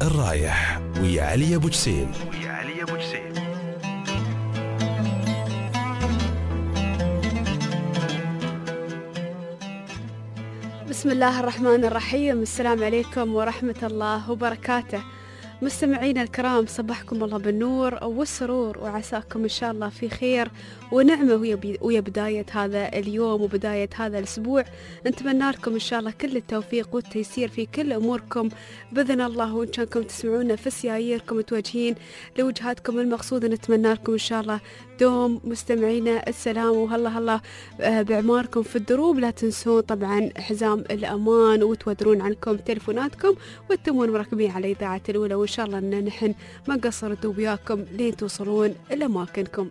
الرايح ويا علي أبو جسيم. بسم الله الرحمن الرحيم. السلام عليكم ورحمة الله وبركاته. مستمعينا الكرام، صبحكم الله بالنور والسرور، وعساكم إن شاء الله في خير ونعمة ويا بداية هذا اليوم وبداية هذا الأسبوع. نتمنى لكم إن شاء الله كل التوفيق والتيسير في كل أموركم بإذن الله، وإن كانكم تسمعونا في سياييركم متوجهين لوجهاتكم المقصودة، نتمنى لكم إن شاء الله دوم مستمعينا السلام وهلا بعماركم في الدروب. لا تنسون طبعا حزام الأمان وتودرون عنكم تلفوناتكم وتتمون مركبين على إذاعة الأولى، وإن شاء الله أن نحن ما نقصر وياكم لين توصلون لأماكنكم.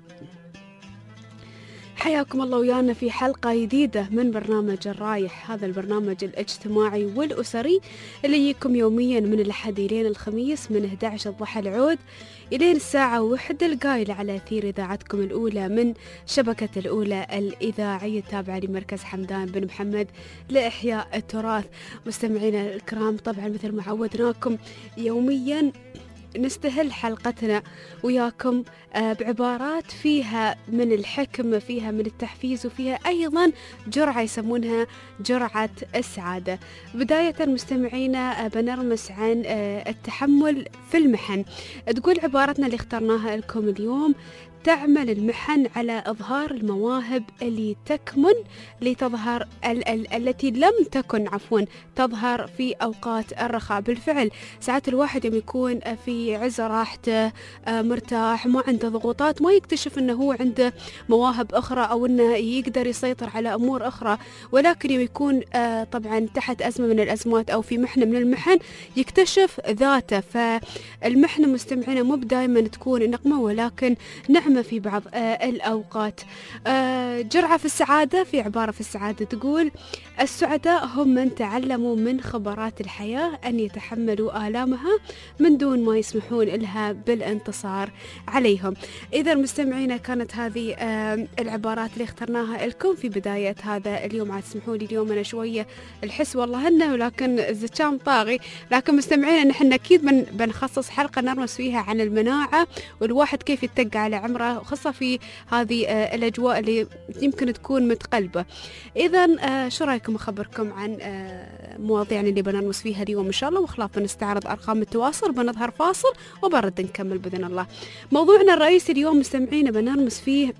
حياكم الله ويانا في حلقة جديدة من برنامج الرايح، هذا البرنامج الاجتماعي والأسري اللي يجيكم يوميا من الأحد إلى الخميس من 11 الضحى العود إلين الساعة 1 القايلة على أثير إذاعتكم الأولى من شبكة الأولى الإذاعية التابعة لمركز حمدان بن محمد لإحياء التراث. مستمعينا الكرام، طبعا مثل ما عودناكم يوميا نستهل حلقتنا وياكم بعبارات فيها من الحكم، فيها من التحفيز، وفيها أيضا جرعة يسمونها جرعة السعادة. بداية مستمعينا بنرمس عن التحمل في المحن. تقول عبارتنا اللي اخترناها لكم اليوم: تعمل المحن على إظهار المواهب اللي تكمن لتظهر التي لم تكن تظهر في أوقات الرخاء. بالفعل ساعات الواحد يوم يكون في عز راحته مرتاح ما عنده ضغوطات ما يكتشف أنه هو عنده مواهب أخرى أو أنه يقدر يسيطر على أمور أخرى، ولكن يوم يكون طبعا تحت أزمة من الأزمات أو في محنة من المحن يكتشف ذاته. فالمحنة مستمعين مو دائما تكون نقمة، ولكن نعم في بعض الأوقات. جرعة في السعادة، في عبارة في السعادة تقول: السعداء هم من تعلموا من خبرات الحياة أن يتحملوا آلامها من دون ما يسمحون لها بالانتصار عليهم. إذا مستمعينا كانت هذه العبارات اللي اخترناها لكم في بداية هذا اليوم. عاد تسمحوا لي اليوم أنا شوية الحس والله هنا، ولكن الزكام طاغي. لكن مستمعينا نحن أكيد بنخصص حلقة نرمس فيها عن المناعة والواحد كيف يتقى على عمره، خاصة في هذه الأجواء اللي يمكن تكون متقلبة. إذا شو رأيكم أخبركم عن مواضيعنا اللي بنرمس فيها اليوم إن شاء الله، وخلاف بنستعرض أرقام التواصل، بنظهر فاصل وبرد نكمل بإذن الله. موضوعنا الرئيسي اليوم مستمعين بنرمس فيه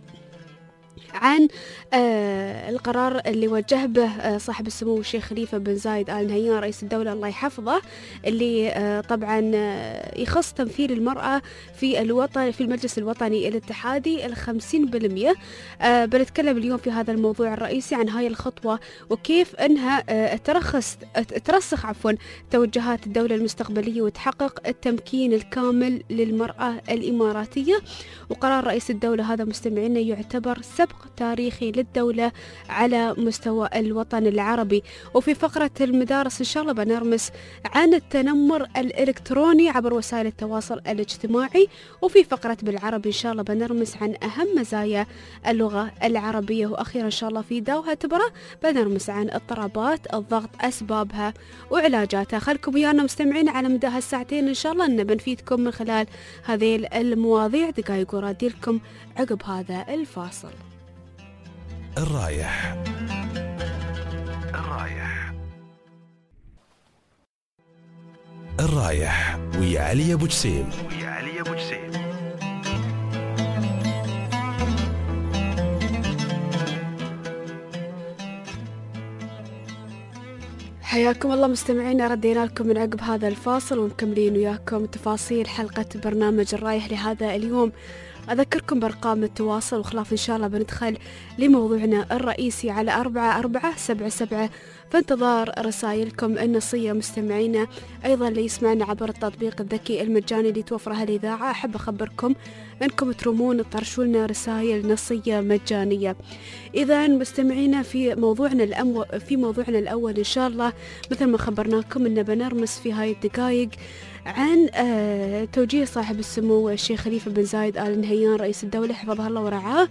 عن القرار اللي وجه به صاحب السمو الشيخ خليفة بن زايد آل نهيان رئيس الدولة الله يحفظه، اللي طبعا يخص تمثيل المرأة في المجلس الوطني الاتحادي 50%. بنتكلم اليوم في هذا الموضوع الرئيسي عن هاي الخطوة وكيف انها ترسخ توجهات الدولة المستقبلية وتحقق التمكين الكامل للمرأة الإماراتية. وقرار رئيس الدولة هذا مستمعينا يعتبر سبق تاريخي للدولة على مستوى الوطن العربي. وفي فقرة المدارس إن شاء الله بنرمس عن التنمر الإلكتروني عبر وسائل التواصل الاجتماعي. وفي فقرة بالعربي إن شاء الله بنرمس عن أهم مزايا اللغة العربية. وأخيرا إن شاء الله في داوها تبرة بنرمس عن اضطرابات الضغط، أسبابها وعلاجاتها. خلكم ويانا مستمعين على مدى هالساعتين إن شاء الله أن بنفيدكم من خلال هذه المواضيع. دقائق ورادي لكم عقب هذا الفاصل. الرايح ويا علي أبو جسيم. حياكم الله مستمعينا، ردينا لكم من عقب هذا الفاصل ومكملين وياكم تفاصيل حلقة برنامج الرايح لهذا اليوم. أذكركم بأرقام التواصل وخلاف إن شاء الله بندخل لموضوعنا الرئيسي على 4477. فانتظار رسائلكم النصية مستمعينا. أيضا اللي يسمعنا عبر التطبيق الذكي المجاني اللي توفره الإذاعة، أحب أخبركم أنكم ترمون تطرشوا لنا رسائل نصية مجانية. إذا مستمعينا في موضوعنا الأول إن شاء الله مثل ما خبرناكم أن بنرمس في هاي الدقائق عن توجيه صاحب السمو الشيخ خليفة بن زايد آل نهيان رئيس الدولة حفظه الله ورعاه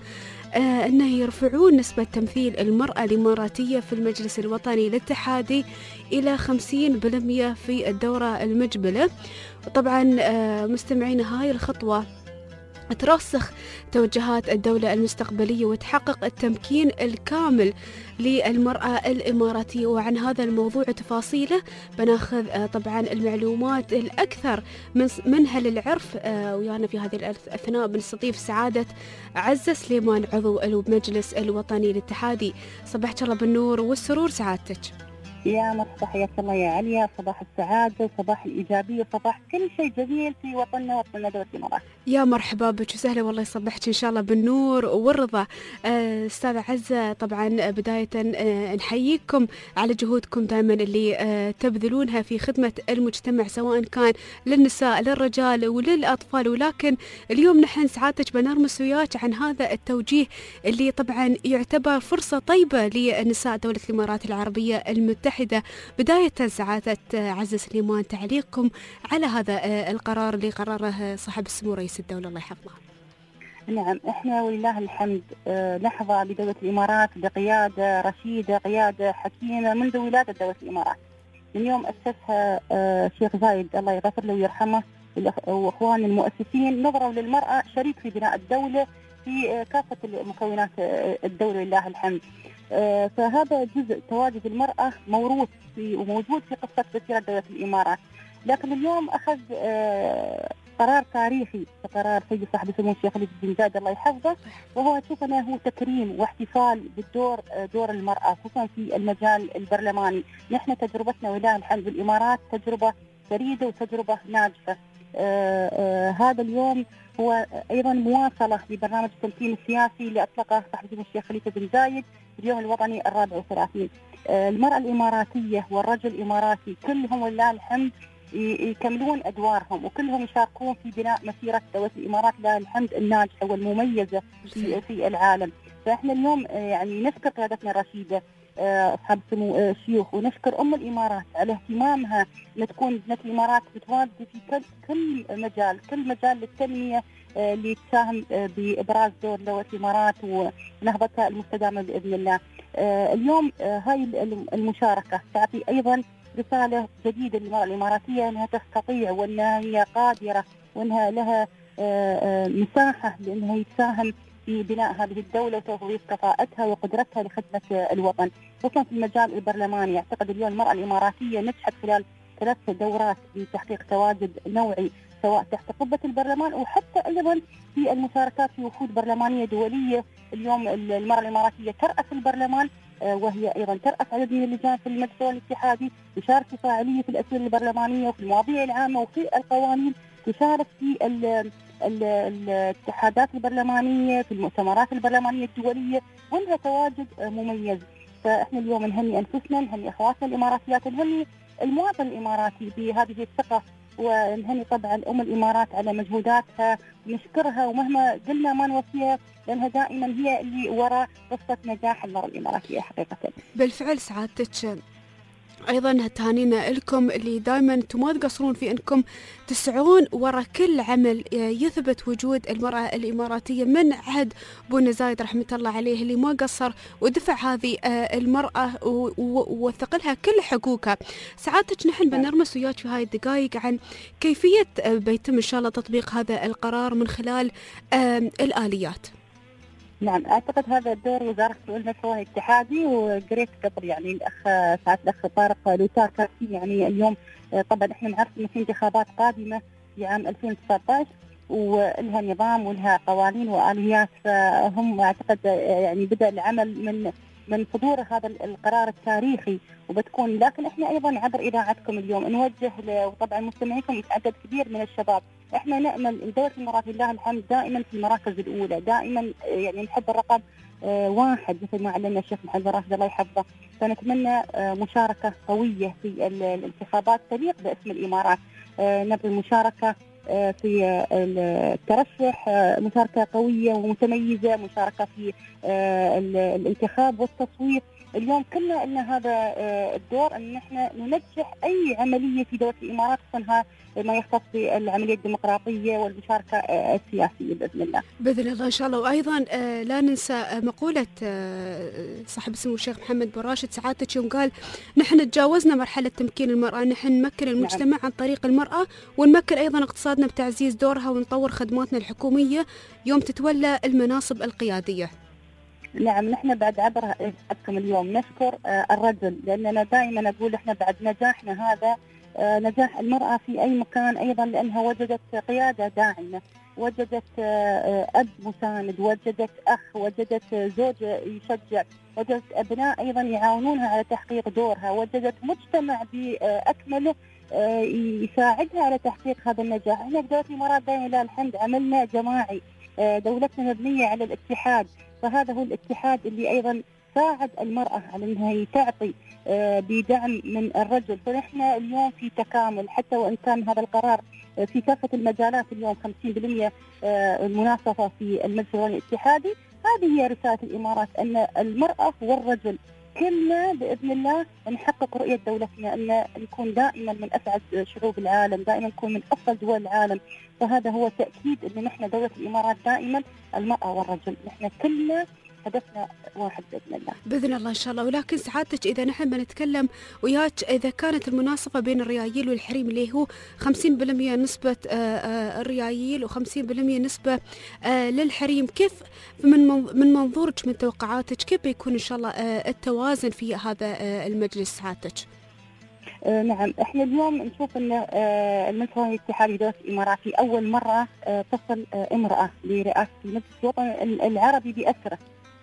أنه يرفعون نسبة تمثيل المرأة الإماراتية في المجلس الوطني الاتحادي إلى 50% في الدورة المقبلة. طبعا مستمعين، هاي الخطوة ترسخ توجهات الدولة المستقبلية وتحقق التمكين الكامل للمرأة الإماراتية. وعن هذا الموضوع وتفاصيله بناخذ طبعا المعلومات الأكثر منها للعرف، ويانا في هذه الأثناء بنستضيف سعادة عزة سليمان عضو المجلس الوطني الاتحادي. صباحك الله بالنور والسرور سعادتك. يا مرحبا، حياك الله يا عليا. صباح السعادة وصباح الإيجابية وصباح كل شيء جميل في وطننا وطننا دولة الإمارات. يا مرحبا بك وسهلا، والله يصبحك إن شاء الله بالنور والرضا. أستاذة عزة، طبعا بداية نحييكم على جهودكم دائما اللي تبذلونها في خدمة المجتمع، سواء كان للنساء للرجال وللأطفال. ولكن اليوم نحن سعادتك بنرمس وياك عن هذا التوجيه اللي طبعا يعتبر فرصة طيبة لنساء دولة الإمارات العربية المتحدة. بداية سعادة عزة سليمان، تعليقكم على هذا القرار اللي قرره صاحب السمو رئيس الدولة الله يحفظه. نعم، احنا ولله الحمد نحظى بدولة الإمارات بقيادة رشيدة، قيادة حكيمة منذ ولادة دولة الإمارات. من يوم أسسها شيخ زايد الله يغفر له ويرحمه وأخوان المؤسسين، نظروا للمرأة شريك في بناء الدولة في كافة مكونات الدولة ولله الحمد. فهذا جزء تواجد المرأة موروث وموجود في قصة مسيرة دولة الإمارات. لكن اليوم أخذ قرار تاريخي، قرار سيد صاحب السمو الشيخ خليفة بن زايد الله يحفظه، وهو أشوف أنه هو تكريم واحتفال دور المرأة خصوصا في المجال البرلماني. نحن تجربتنا ولله الحمد بالإمارات تجربة فريدة وتجربة ناجحة. هذا اليوم هو أيضا مواصلة لبرنامج التمكين السياسي اللي أطلقه صاحب السمو الشيخ خليفة بن زايد في اليوم الوطني 34. المرأة الإماراتية والرجل الإماراتي كلهم ولله الحمد يكملون أدوارهم وكلهم يشاركون في بناء مسيرة دولة الإمارات لله الحمد الناجحة والمميزة في العالم. فإحنا اليوم يعني نشكر قيادتنا الرشيدة أصحاب السمو الشيوخ، ونشكر أم الإمارات على اهتمامها أن تكون ابنة الإمارات متواجدة في كل مجال للتنمية اللي تساهم بإبراز دولة الإمارات ونهضتها المستدامة بإذن الله. اليوم هاي المشاركة تعطي أيضا رسالة جديدة للمرأة الإماراتية أنها تستطيع وأنها هي قادرة وأنها لها مساحة لأنها تساهم في بناء هذه الدولة وتوظيف كفاءتها وقدرتها لخدمة الوطن، خصوصا في المجال البرلماني. أعتقد اليوم المرأة الإماراتية نجحت خلال 3 دورات لتحقيق تواجد نوعي سواء تحت قبة البرلمان وحتى أيضا في المشاركات في وفود برلمانية دولية. اليوم المرأة الإماراتية ترأس البرلمان، وهي أيضا ترأس عدد من اللجان في المجلس الاتحادي، تشارك بفاعلية في الأسئلة البرلمانية وفي المواضيع العامة وفي القوانين، تشارك في الاتحادات البرلمانية في المؤتمرات البرلمانية الدولية، وإنها تواجد مميز. فإحنا اليوم نهني أنفسنا، نهني أخواتنا الإماراتيات، نهني المواطن الإماراتي بهذه الثقة، ونهني طبعا الإمارات على مجهوداتها، نشكرها ومهما قلنا ما نوفيها لأنها دائما هي اللي وراء قصة نجاح المرأة الإماراتية حقيقة. بالفعل سعادتك أيضا تهانينا لكم اللي دائما أنتم ما تقصرون في أنكم تسعون وراء كل عمل يثبت وجود المرأة الإماراتية من عهد بونا زايد رحمة الله عليه، اللي ما قصر ودفع هذه المرأة ووثق لها كل حقوقها. سعادتك نحن بنرمس وياك في هاي الدقائق عن كيفية بيتم إن شاء الله تطبيق هذا القرار من خلال الآليات. نعم، أعتقد هذا الدور وزارة الشؤون الإلكترونية الاتحادي، وقريت قبل يعني الأخ طارق لوتار كان يعني اليوم طبعا احنا نعرف إن في انتخابات قادمة في عام 2019 ولها نظام ولها قوانين وآليات، فهم أعتقد يعني بدأ العمل من صدور هذا القرار التاريخي وبتكون. لكن احنا ايضا عبر اذاعتكم اليوم نوجه وطبعا مستمعيكم عدد كبير من الشباب، احنا نامل دوله الامارات لله الحمد دائما في المراكز الاولى، دائما يعني نحب الرقم 1 مثل ما علمنا الشيخ محمد راشد الله يحفظه. فنتمنى مشاركه قويه في الانتخابات تليق باسم الامارات، نبغي مشاركه في الترشح، مشاركة قوية ومتميزة، مشاركة في الانتخاب والتصويت. اليوم كلنا لنا هذا الدور ان احنا ننجح اي عمليه في دوله الامارات، خصوصا ما يختص بالعمليه الديمقراطيه والمشاركه السياسيه باذن الله. باذن الله ان شاء الله. وايضا لا ننسى مقوله صاحب السمو الشيخ محمد بن راشد سعادتك يوم قال نحن تجاوزنا مرحله تمكين المراه، نحن نمكن المجتمع نعم. عن طريق المراه، ونمكن ايضا اقتصادنا بتعزيز دورها، ونطور خدماتنا الحكوميه يوم تتولى المناصب القياديه. نعم، نحن بعد عبر إذاعتكم اليوم نشكر الرجل، لأننا دائما أقول إحنا بعد نجاحنا هذا نجاح المرأة في أي مكان أيضا، لأنها وجدت قيادة داعمة، وجدت أب مساند، وجدت أخ، وجدت زوج يشجع، وجدت أبناء أيضا يعاونونها على تحقيق دورها، وجدت مجتمع بأكمله يساعدها على تحقيق هذا النجاح. احنا بدولة الإمارات دائما لله الحمد عملنا جماعي، دولتنا مبنية على الاتحاد، فهذا هو الاتحاد اللي أيضا ساعد المرأة على أنها تعطي بدعم من الرجل. فنحن اليوم في تكامل، حتى وإن كان هذا القرار في كافة المجالات اليوم 50% المناصفة في المجلس الوطني الاتحادي. هذه هي رسالة الإمارات، أن المرأة والرجل كلنا بإذن الله نحقق رؤية دولتنا، أن نكون دائما من أسعد شعوب العالم، دائما نكون من أفضل دول العالم. فهذا هو تأكيد أن نحن دولة الإمارات دائما المرأة والرجل، نحن كلنا هدفنا واحد بإذن الله. بإذن الله إن شاء الله. ولكن سعادتك إذا نحن بنتكلم وياك، إذا كانت المناصفة بين الريايل والحريم اللي هو 50% نسبة الريايل و50% نسبة للحريم، كيف من منظورك من توقعاتك كيف بيكون إن شاء الله التوازن في هذا المجلس سعادتك؟ نعم، احنا اليوم نشوف ان المجلس الوطني الاتحادي لدولة الامارات في اول مرة تصل امرأة لرئاسة المجلس الوطني العربي بأسره.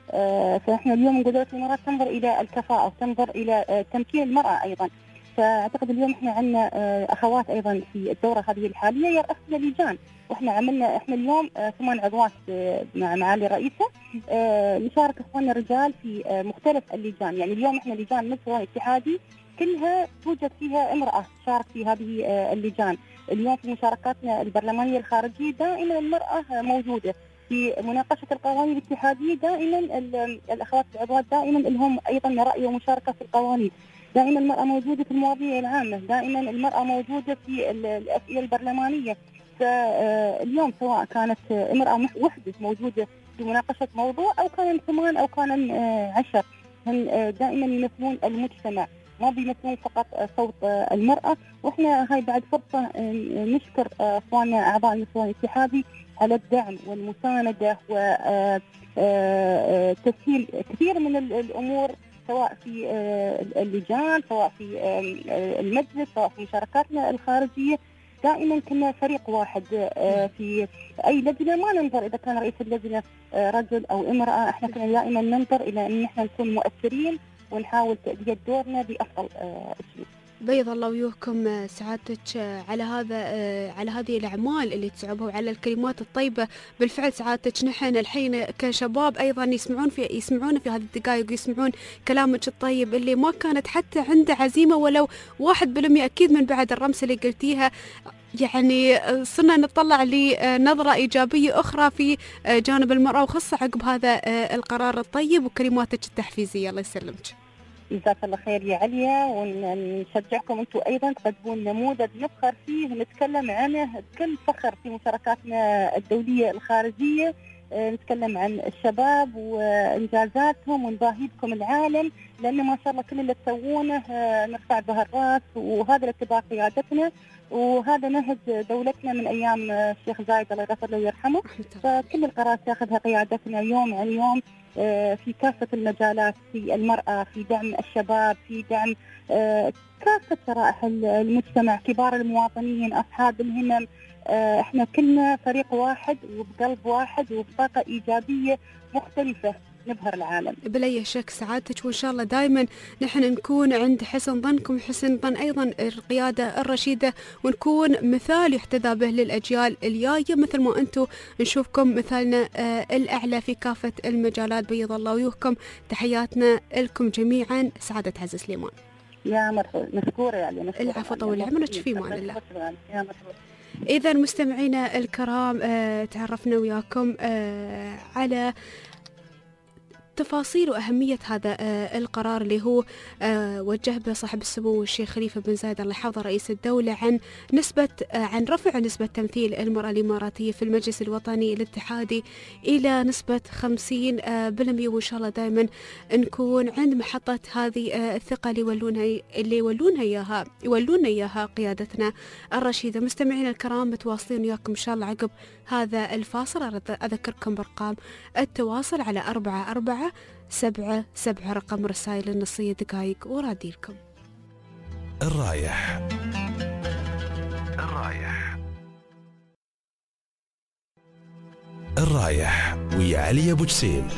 فاحنا اليوم نقول دولة الامارات تنظر الى الكفاءة وتنظر الى تمكين المرأة ايضا. فاعتقد اليوم احنا عندنا اخوات ايضا في الدورة هذه الحالية يرأسن لجان، واحنا عملنا احنا اليوم 8 عضوات مع معالي الرئيسة، نشارك اخواننا الرجال في مختلف اللجان. يعني اليوم احنا لجان المجلس الوطني الاتحادي كلها توجد فيها امرأة تشارك في هذه اللجان. اليوم في مشاركاتنا البرلمانية الخارجية دائما المرأة موجودة في مناقشة القوانين الاتحادية، دائما الأخوات العضوات دائما لهم أيضا رأي ومشاركة في القوانين، دائما المرأة موجودة في المواضيع العامة، دائما المرأة موجودة في الأسئلة البرلمانية. فاليوم سواء كانت امرأة وحدة موجودة في مناقشة موضوع أو كان 8 أو كان 10، دائما يمثلون المجتمع، ما بيمثلون فقط صوت المرأة. واحنا هاي بعد فرصة نشكر اخواننا اعضاء المجلس الوطني الاتحادي على الدعم والمساندة وتسهيل كثير من الامور، سواء في اللجان، سواء في المجلس، سواء في مشاركاتنا الخارجية. دائما كنا فريق واحد في اي لجنة، ما ننظر اذا كان رئيس اللجنة رجل او امرأة، احنا كنا دائما ننظر الى ان احنا نكون مؤثرين ونحاول تأدية دورنا بأفضل أسلوب. بيض الله وجوهكم سعادتك على على هذه الأعمال اللي تسعبها وعلى الكلمات الطيبة. بالفعل سعادتك نحن الحين كشباب أيضا يسمعون في هذه الدقائق ويسمعون كلامك الطيب اللي ما كانت حتى عنده عزيمة ولو 1%. أكيد من بعد الرمسة اللي قلتيها يعني صرنا نطلع لنظرة إيجابية أخرى في جانب المرأة، وخاصة عقب هذا القرار الطيب وكلماتك التحفيزية. الله يسلمك. جزاك الله خير يا عليا، ونشجعكم أنتم أيضا تقدمون نموذج نفخر فيه ونتكلم عنه بكل فخر في مشاركاتنا الدولية الخارجية. نتكلم عن الشباب وإنجازاتهم ونباهي بكم العالم، لأن ما شاء الله كل اللي تسوونه نرفع به الرأس، وهذا اللي اتباع قيادتنا، وهذا نهج دولتنا من أيام الشيخ زايد الله يغفر له ويرحمه. فكل القرارات تاخذها قيادتنا يوم عن يوم في كافة المجالات، في المرأة، في دعم الشباب، في دعم كافة شرائح المجتمع، كبار المواطنين، أصحاب الهمم. احنا كلنا فريق واحد وبقلب واحد وبطاقة إيجابية مختلفة نبهر العالم. بلا شك سعادتك، وإن شاء الله دائما نحن نكون عند حسن ظنكم وحسن ظن أيضا القيادة الرشيدة، ونكون مثال يحتذى به للأجيال الجاية، مثل ما أنتم نشوفكم مثالنا الأعلى في كافة المجالات. بيض الله وجوهكم، تحياتنا لكم جميعا. سعادة عزيز سليمان. يا مرحبا، مشكورة يعني. العفو، طول عمرك، في مان الله. يا مرحبا. إذا مستمعينا الكرام تعرفنا وياكم على تفاصيل وأهمية هذا القرار اللي هو وجه به صاحب السمو الشيخ خليفة بن زايد الله يحفظه رئيس الدولة عن رفع نسبة تمثيل المرأة الإماراتية في المجلس الوطني الاتحادي إلى نسبة 50%. وإن شاء الله دائما نكون عند محطة هذه الثقة اللي يولونها إياها قيادتنا الرشيدة. مستمعينا الكرام متواصلين وياكم إن شاء الله عقب هذا الفاصل. أذكركم بأرقام التواصل على 4477 رقم رسائل النصية دقائق وراديلكم. الرايح ويا علي أبو جسيم.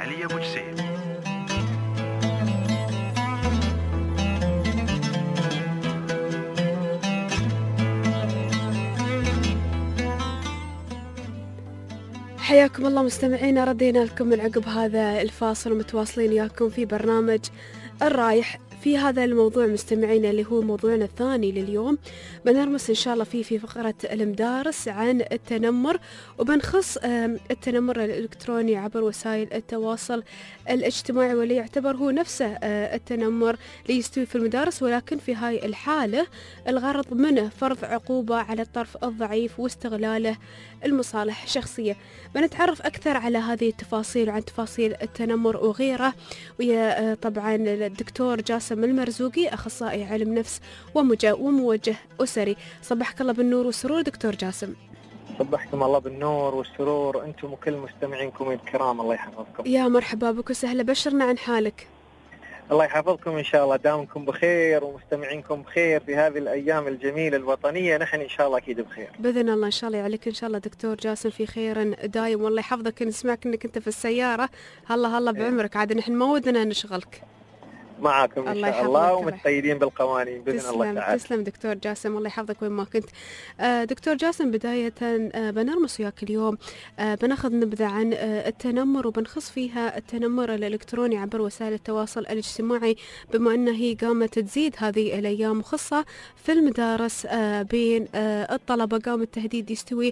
حياكم الله مستمعينا، ردينا لكم من عقب هذا الفاصل ومتواصلين وياكم في برنامج الرايح. في هذا الموضوع مستمعينا اللي هو موضوعنا الثاني لليوم بنرمس إن شاء الله في فقرة المدارس عن التنمر، وبنخص التنمر الإلكتروني عبر وسائل التواصل الاجتماعي، واللي يعتبر هو نفسه التنمر اللي يستوي في المدارس، ولكن في هاي الحالة الغرض منه فرض عقوبة على الطرف الضعيف واستغلاله المصالح الشخصية. بنتعرف أكثر على هذه التفاصيل وعن تفاصيل التنمر وغيره ويا طبعا الدكتور جاسم المرزوقي أخصائي علم نفس وموجه أسري. صبحك الله بالنور والسرور دكتور جاسم. صبحكم الله بالنور والسرور أنتم وكل مستمعينكم الكرام، الله يحفظكم. يا مرحبا بك وسهلا، بشرنا عن حالك. الله يحفظكم إن شاء الله، دامكم بخير ومستمعينكم بخير في هذه الأيام الجميلة الوطنية، نحن إن شاء الله أكيد بخير بإذن الله. إن شاء الله يعليك إن شاء الله دكتور جاسم في خير دايم، والله يحفظك. نسمعك إنك أنت في السيارة، هلا بعمرك، عاد نحن ما ودنا نشغلك معكم إن شاء الله ومتقيدين بالقوانين بإذن الله تعالى. تسلم دكتور جاسم، الله يحفظك وين ما كنت. دكتور جاسم بداية بنرمس وياك اليوم بناخذ نبذة عن التنمر، وبنخص فيها التنمر الإلكتروني عبر وسائل التواصل الاجتماعي، بما أنه هي قامت تزيد هذه الأيام، خاصة في المدارس بين الطلبة. قام التهديد يستوي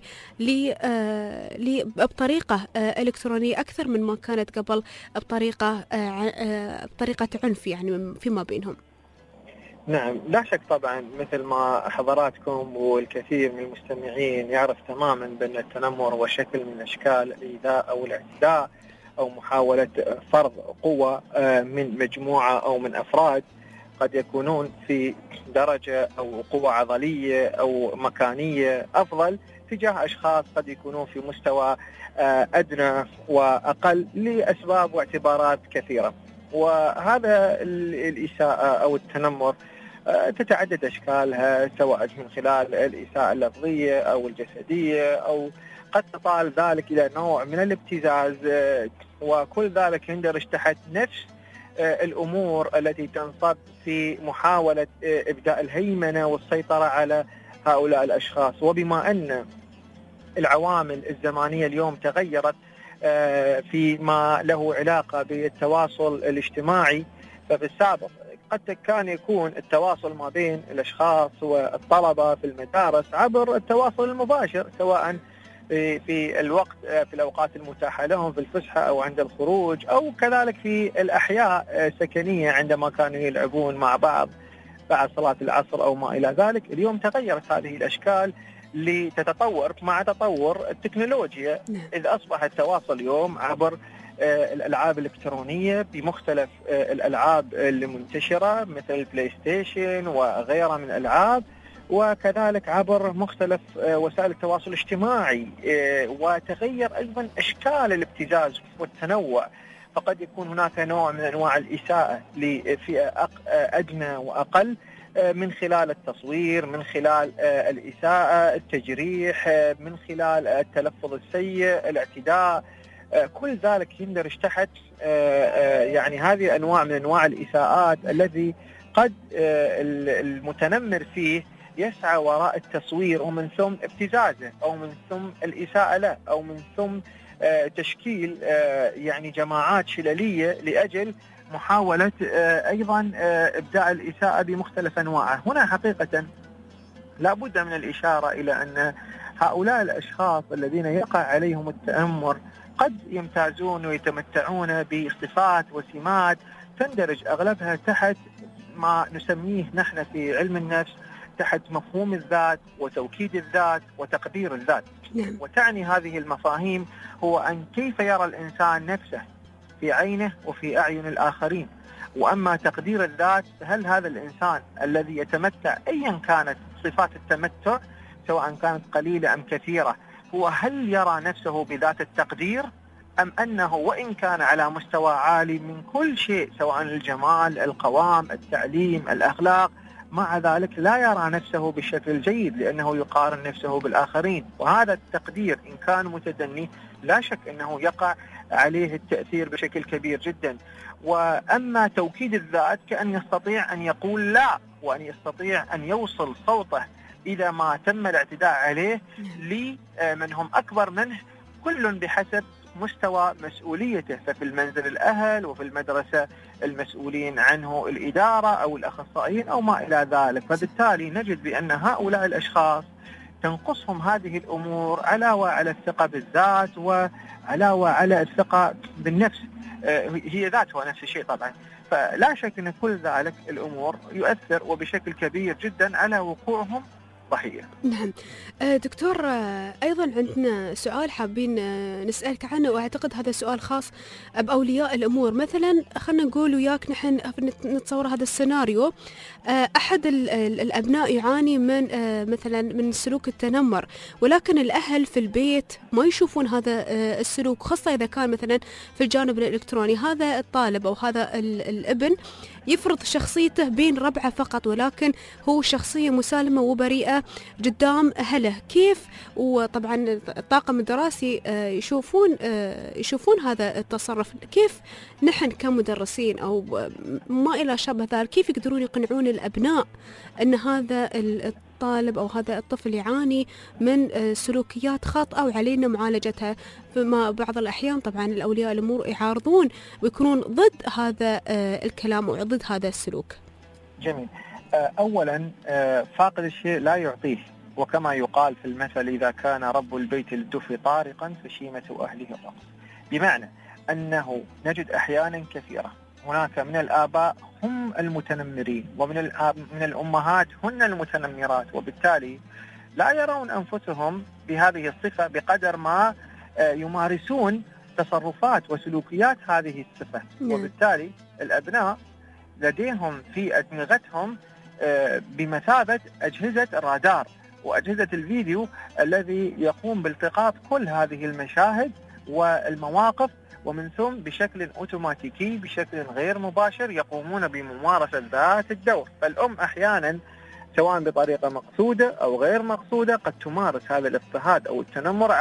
بطريقة إلكترونية أكثر من ما كانت قبل بطريقة عنف يعني فيما بينهم. نعم لا شك طبعا، مثل ما حضراتكم والكثير من المستمعين يعرف تماما بأن التنمر هو شكل من أشكال الإيذاء أو الاعتداء أو محاولة فرض قوة من مجموعة أو من أفراد قد يكونون في درجة أو قوة عضلية أو مكانية أفضل تجاه أشخاص قد يكونون في مستوى أدنى وأقل لأسباب واعتبارات كثيرة. وهذا الإساءة أو التنمر تتعدد أشكالها، سواء من خلال الإساءة اللفظية أو الجسدية، أو قد تطال ذلك إلى نوع من الابتزاز، وكل ذلك يندرج تحت نفس الأمور التي تنصب في محاولة إبداء الهيمنة والسيطرة على هؤلاء الأشخاص. وبما أن العوامل الزمانية اليوم تغيرت فيما له علاقة بالتواصل الاجتماعي، ففي السابق قد كان يكون التواصل ما بين الأشخاص والطلبة في المدارس عبر التواصل المباشر، سواء في الأوقات المتاحة لهم في الفسحة أو عند الخروج، أو كذلك في الأحياء السكنية عندما كانوا يلعبون مع بعض بعد صلاة العصر أو ما إلى ذلك. اليوم تغيرت هذه الأشكال لتتطور مع تطور التكنولوجيا، إذ أصبح التواصل اليوم عبر الألعاب الإلكترونية بمختلف الألعاب المنتشرة مثل البلاي ستيشن وغيرها من الألعاب، وكذلك عبر مختلف وسائل التواصل الاجتماعي. وتغير أيضا أشكال الابتزاز والتنوع، فقد يكون هناك نوع من أنواع الإساءة لفئة أدنى وأقل من خلال التصوير، من خلال الإساءة، التجريح، من خلال التلفظ السيء، الاعتداء. كل ذلك يندرج تحت يعني هذه أنواع من أنواع الإساءات الذي قد المتنمر فيه يسعى وراء التصوير ومن ثم ابتزازه، أو من ثم الإساءة له، أو من ثم تشكيل يعني جماعات شللية لأجل محاولة أيضا إبداء الإساءة بمختلف أنواعها. هنا حقيقة لا بد من الإشارة إلى أن هؤلاء الأشخاص الذين يقع عليهم التنمر قد يمتازون ويتمتعون بصفات وسمات تندرج أغلبها تحت ما نسميه نحن في علم النفس تحت مفهوم الذات وتوكيد الذات وتقدير الذات. وتعني هذه المفاهيم هو أن كيف يرى الإنسان نفسه في عينه وفي أعين الآخرين. وأما تقدير الذات فهل هذا الإنسان الذي يتمتع أيا كانت صفات التمتع سواء كانت قليلة أم كثيرة هو هل يرى نفسه بذات التقدير أم أنه وإن كان على مستوى عالي من كل شيء سواء الجمال القوام التعليم الأخلاق مع ذلك لا يرى نفسه بشكل جيد لأنه يقارن نفسه بالآخرين. وهذا التقدير إن كان متدني لا شك أنه يقع عليه التأثير بشكل كبير جدا. وأما توكيد الذات كأن يستطيع أن يقول لا وأن يستطيع أن يوصل صوته إذا ما تم الاعتداء عليه لمن هم أكبر منه كل بحسب مستوى مسؤوليته. ففي المنزل الأهل وفي المدرسة المسؤولين عنه الإدارة أو الأخصائيين أو ما إلى ذلك. فبالتالي نجد بأن هؤلاء الأشخاص تنقصهم هذه الأمور علاوة على الثقة بالذات وعلاوة على الثقة بالنفس هي ذاتها نفس الشيء طبعا. فلا شك أن كل ذلك الأمور يؤثر وبشكل كبير جدا على وقوعهم ضحية. نعم دكتور، أيضا عندنا سؤال حابين نسألك عنه، وأعتقد هذا سؤال خاص بأولياء الأمور. مثلا خلنا نقول وياك نحن نتصور هذا السيناريو، أحد الأبناء يعاني من مثلا من سلوك التنمر، ولكن الأهل في البيت ما يشوفون هذا السلوك، خاصة إذا كان مثلا في الجانب الإلكتروني. هذا الطالب أو هذا الابن يفرض شخصيته بين ربعه فقط، ولكن هو شخصية مسالمة وبريئة قدام أهله. كيف وطبعا الطاقم الدراسي يشوفون هذا التصرف؟ كيف نحن كمدرسين أو ما إلى شابه ذلك كيف يقدرون يقنعون الأبناء أن هذا الطالب أو هذا الطفل يعاني من سلوكيات خاطئة وعلينا معالجتها؟ فما بعض الأحيان طبعا الأولياء الأمور يعارضون ويكونون ضد هذا الكلام وضد هذا السلوك. جميل. أولا فاقد الشيء لا يعطيه، وكما يقال في المثل إذا كان رب البيت للدف طارقا فشيمة أهله الرقص. بمعنى أنه نجد أحيانا كثيرة هناك من الآباء هم المتنمرين ومن الأمهات هن المتنمرات، وبالتالي لا يرون أنفسهم بهذه الصفة بقدر ما يمارسون تصرفات وسلوكيات هذه الصفة. وبالتالي الأبناء لديهم في أدمغتهم بمثابة أجهزة الرادار وأجهزة الفيديو الذي يقوم بالتقاط كل هذه المشاهد والمواقف، ومن ثم بشكل أوتوماتيكي بشكل غير مباشر يقومون بممارسة ذات الدور. فالأم أحيانا سواء بطريقة مقصودة أو غير مقصودة قد تمارس هذا الاضطهاد أو التنمر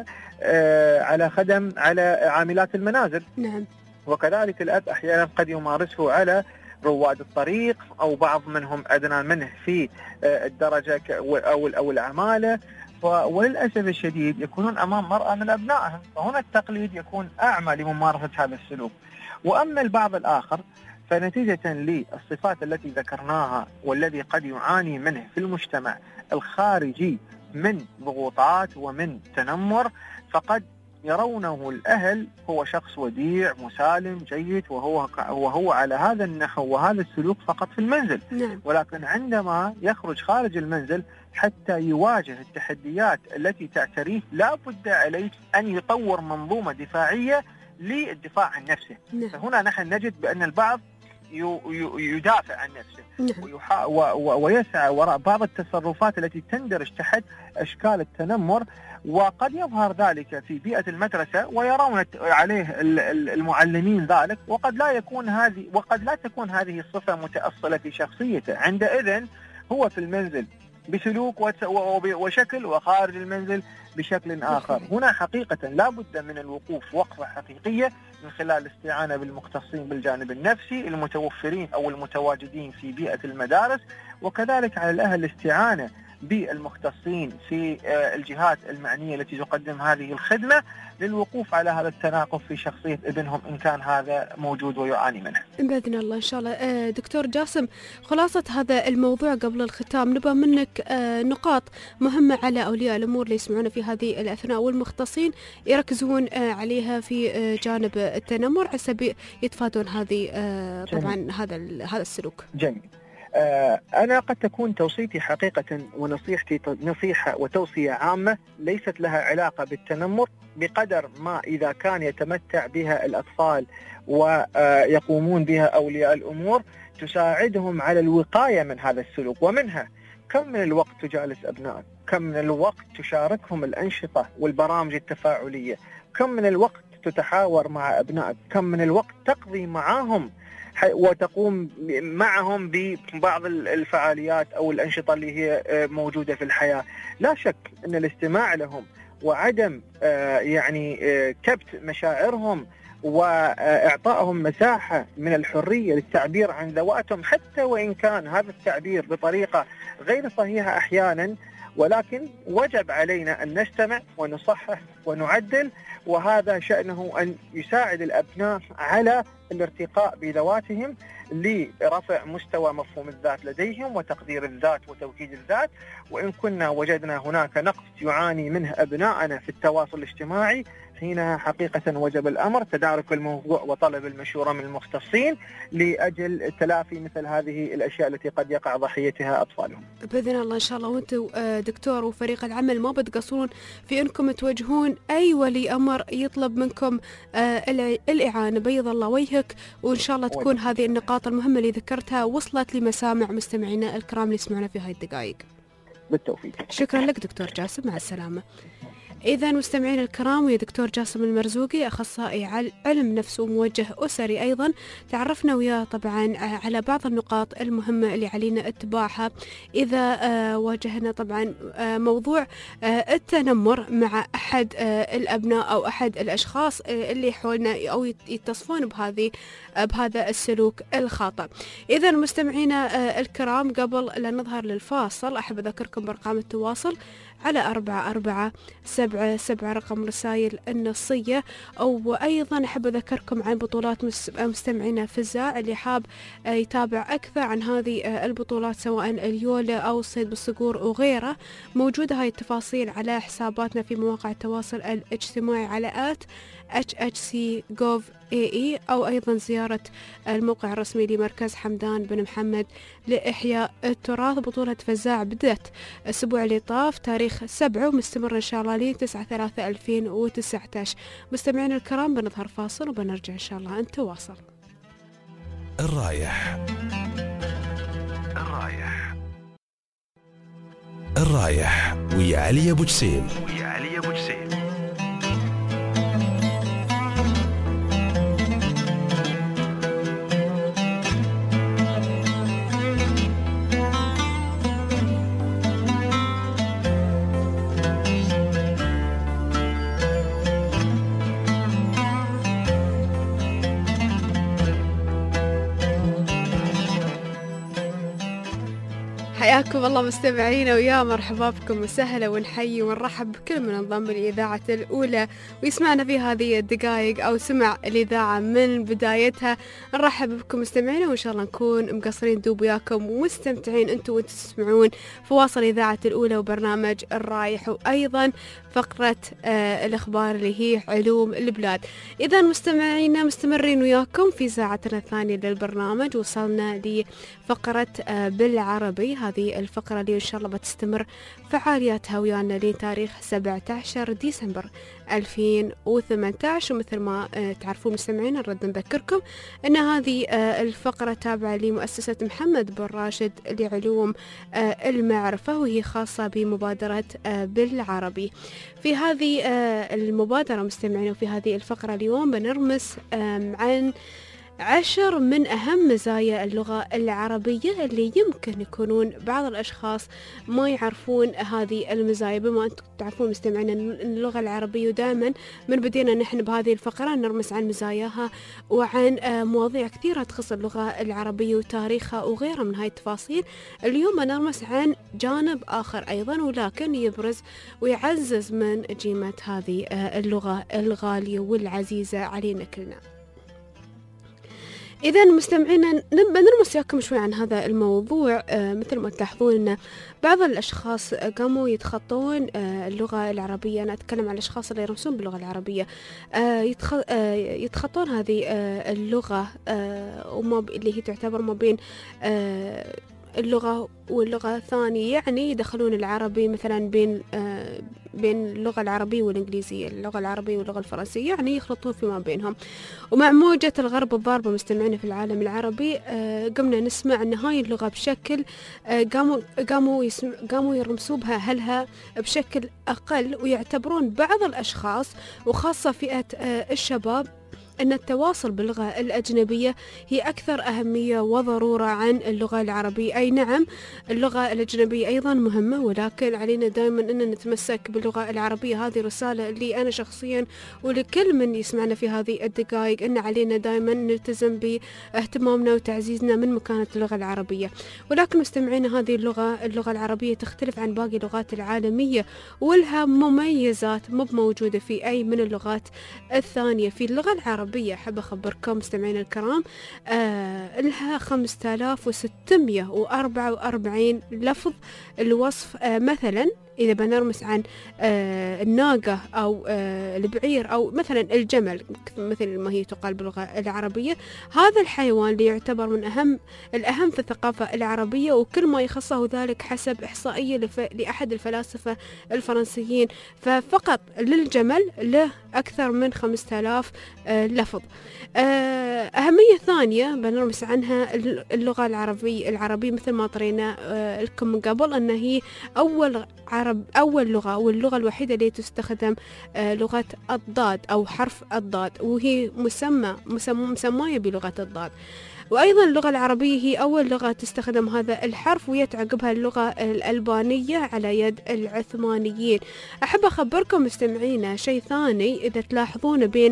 على عاملات المنازل. نعم. وكذلك الأب أحيانا قد يمارسه على رواد الطريق أو بعض منهم أدنى منه في الدرجة أو العمالة، وللأسف الشديد يكونون أمام مرأة من أبنائهم، فهنا التقليد يكون أعمى لممارسة هذا السلوك. وأما البعض الآخر فنتيجة للصفات التي ذكرناها والذي قد يعاني منه في المجتمع الخارجي من ضغوطات ومن تنمر، فقد يرونه الأهل هو شخص وديع مسالم جيد وهو على هذا النحو وهذا السلوك فقط في المنزل. نعم. ولكن عندما يخرج خارج المنزل حتى يواجه التحديات التي تعتريه لا بد عليه أن يطور منظومة دفاعية للدفاع عن نفسه. نعم. فهنا نحن نجد بأن البعض يدافع عن نفسه. نعم. ويسعى وراء بعض التصرفات التي تندرج تحت أشكال التنمر، وقد يظهر ذلك في بيئة المدرسة ويرون عليه المعلمين ذلك، وقد لا تكون هذه الصفة متأصلة في شخصيته. عندئذ هو في المنزل بسلوك وشكل، وخارج المنزل بشكل آخر. هنا حقيقة لا بد من الوقوف وقفة حقيقية من خلال الاستعانة بالمختصين بالجانب النفسي المتوفرين أو المتواجدين في بيئة المدارس، وكذلك على الأهل الاستعانة بالمختصين في الجهات المعنية التي تقدم هذه الخدمة للوقوف على هذا التناقض في شخصية ابنهم إن كان هذا موجود ويعاني منه. بإذن الله إن شاء الله. دكتور جاسم، خلاصة هذا الموضوع قبل الختام نبغى منك نقاط مهمة على أولياء الأمور اللي يسمعونا في هذه الأثناء والمختصين يركزون عليها في جانب التنمر على سبيل يتفادون هذه طبعا هذا السلوك. جميل. أنا قد تكون توصيتي حقيقة ونصيحتي نصيحة وتوصية عامة ليست لها علاقة بالتنمر بقدر ما إذا كان يتمتع بها الأطفال ويقومون بها أولياء الأمور تساعدهم على الوقاية من هذا السلوك. ومنها كم من الوقت تجالس أبنائك، كم من الوقت تشاركهم الأنشطة والبرامج التفاعلية، كم من الوقت تتحاور مع أبنائك، كم من الوقت تقضي معهم وتقوم معهم ببعض الفعاليات أو الأنشطة اللي هي موجودة في الحياة. لا شك أن الاستماع لهم وعدم كبت مشاعرهم وإعطائهم مساحة من الحرية للتعبير عن ذواتهم، حتى وإن كان هذا التعبير بطريقة غير صحيحة أحيانا، ولكن وجب علينا أن نستمع ونصحح ونعدل، وهذا شأنه أن يساعد الأبناء على الارتقاء بذواتهم لرفع مستوى مفهوم الذات لديهم وتقدير الذات وتوكيد الذات. وإن كنا وجدنا هناك نقص يعاني منه أبناءنا في التواصل الاجتماعي، حينها حقيقة وجب الأمر تدارك الموضوع وطلب المشورة من المختصين لأجل تلافي مثل هذه الأشياء التي قد يقع ضحيتها أطفالهم. بإذن الله إن شاء الله. وأنتم دكتور وفريق العمل ما بتقصرون في أنكم توجهون أي ولي أمر يطلب منكم الإعانة. بيض الله وجهك، وإن شاء الله تكون هذه النقاط المهمة اللي ذكرتها وصلت لمسامع مستمعينا الكرام اللي يسمعونا في هاي الدقائق. بالتوفيق. شكرا لك دكتور جاسم، مع السلامة. إذا مستمعين الكرام، ويا دكتور جاسم المرزوقي أخصائي علم نفس وموجه أسري أيضا، تعرفنا وياه طبعا على بعض النقاط المهمة اللي علينا اتباعها إذا واجهنا طبعا موضوع التنمر مع أحد الأبناء أو أحد الأشخاص اللي حولنا أو يتصفون بهذا السلوك الخاطئ. إذا مستمعينا الكرام، قبل لا نظهر للفاصل أحب أذكركم بأرقام التواصل على 4477 رقم رسائل النصية، أو أيضا أحب أذكركم عن بطولات مستمعينا في الزاع اللي حاب يتابع أكثر عن هذه البطولات سواء اليولا أو الصيد بالصقور وغيره. موجودة هاي التفاصيل على حساباتنا في مواقع التواصل الاجتماعي على @HHC.gov.ae، أو أيضا زيارة الموقع الرسمي لمركز حمدان بن محمد لإحياء التراث. بطولة فزاع بدأت الأسبوع اللي طاف تاريخ 7 ومستمر إن شاء الله لين 9/3/2019. مستمعين الكرام، بنظهر فاصل وبنرجع إن شاء الله. أنت واصل. الرايح ويا علي أبو جسيم. حياكم الله مستمعينا، ويا مرحبا بكم وسهلا، ونحيي ونرحب بكل من انضم للإذاعة الأولى ويسمعنا في هذه الدقائق أو سمع الإذاعة من بدايتها. نرحب بكم مستمعينا، وإن شاء الله نكون مقصرين دوب وياكم ومستمتعين أنتم وانتم تسمعون فواصل إذاعة الأولى وبرنامج الرايح، وأيضا فقرة الأخبار اللي هي علوم البلاد. إذا مستمعينا مستمرين وياكم في ساعتنا الثانية للبرنامج. وصلنا لفقرة بالعربي، هذه الفقرة اللي إن شاء الله بتستمر فعالياتها ويانا لتاريخ 17 ديسمبر 2018. ومثل ما تعرفون مستمعين، نرد نذكركم أن هذه الفقرة تابعة لمؤسسة محمد بن راشد لعلوم المعرفة، وهي خاصة بمبادرة بالعربي. في هذه المبادرة مستمعين وفي هذه الفقرة اليوم بنرمس عن 10 من أهم مزايا اللغة العربية اللي يمكن يكونون بعض الأشخاص ما يعرفون هذه المزايا. بما أنتم تعرفون مستمعين أن اللغة العربية ودائما من بدينا نحن بهذه الفقرة نرمس عن مزاياها وعن مواضيع كثيرة تخص اللغة العربية وتاريخها وغيرها من هاي التفاصيل. اليوم نرمس عن جانب آخر أيضا ولكن يبرز ويعزز من قيمة هذه اللغة الغالية والعزيزة علينا كلنا. إذا مستمعينا نرمس وياكم شوي عن هذا الموضوع. مثل ما تلاحظون أن بعض الأشخاص قاموا يتخطون اللغة العربية. أنا أتكلم عن الأشخاص اللي يرمسون باللغة العربية، يتخطون هذه اللغة اللي هي تعتبر ما بين اللغة واللغة الثانية، يعني يدخلون العربي مثلا بين اللغة العربية والإنجليزية، اللغة العربية واللغة الفرنسية، يعني يخلطون فيما بينهم. ومع موجة الغرب الضاربة مستمعين في العالم العربي قمنا نسمع أن هاي اللغة بشكل قاموا يرمسوا بها أهلها بشكل أقل، ويعتبرون بعض الأشخاص وخاصة فئة الشباب أن التواصل باللغة الأجنبية هي أكثر أهمية وضرورة عن اللغة العربية. أي نعم اللغة الأجنبية أيضا مهمة، ولكن علينا دائما أن نتمسك باللغة العربية. هذه رسالة لي أنا شخصيا ولكل من يسمعنا في هذه الدقائق، أن علينا دائما نلتزم باهتمامنا وتعزيزنا من مكانة اللغة العربية. ولكن مستمعينا هذه اللغة العربية تختلف عن باقي اللغات العالمية ولها مميزات مو موجودة في أي من اللغات الثانية. في اللغة العربية أحب أخبركم مستمعين الكرام لها 5644 لفظ الوصف. مثلا إذا بنرمس عن الناقة أو البعير أو مثلا الجمل مثل ما هي تقال باللغة العربية، هذا الحيوان اللي يعتبر من الأهم في الثقافة العربية، وكل ما يخصه ذلك حسب إحصائية لأحد الفلاسفة الفرنسيين، ففقط للجمل له أكثر من 5000 لفظ. أهمية ثانية بنرمس عنها اللغة العربية مثل ما طرينا لكم من قبل، أن هي أول لغة واللغة الوحيدة اللي تستخدم لغة الضاد أو حرف الضاد، وهي مسماية بلغة الضاد. وأيضا اللغة العربية هي أول لغة تستخدم هذا الحرف، ويتعقبها اللغة الألبانية على يد العثمانيين. أحب أخبركم مستمعينا شيء ثاني، إذا تلاحظون بين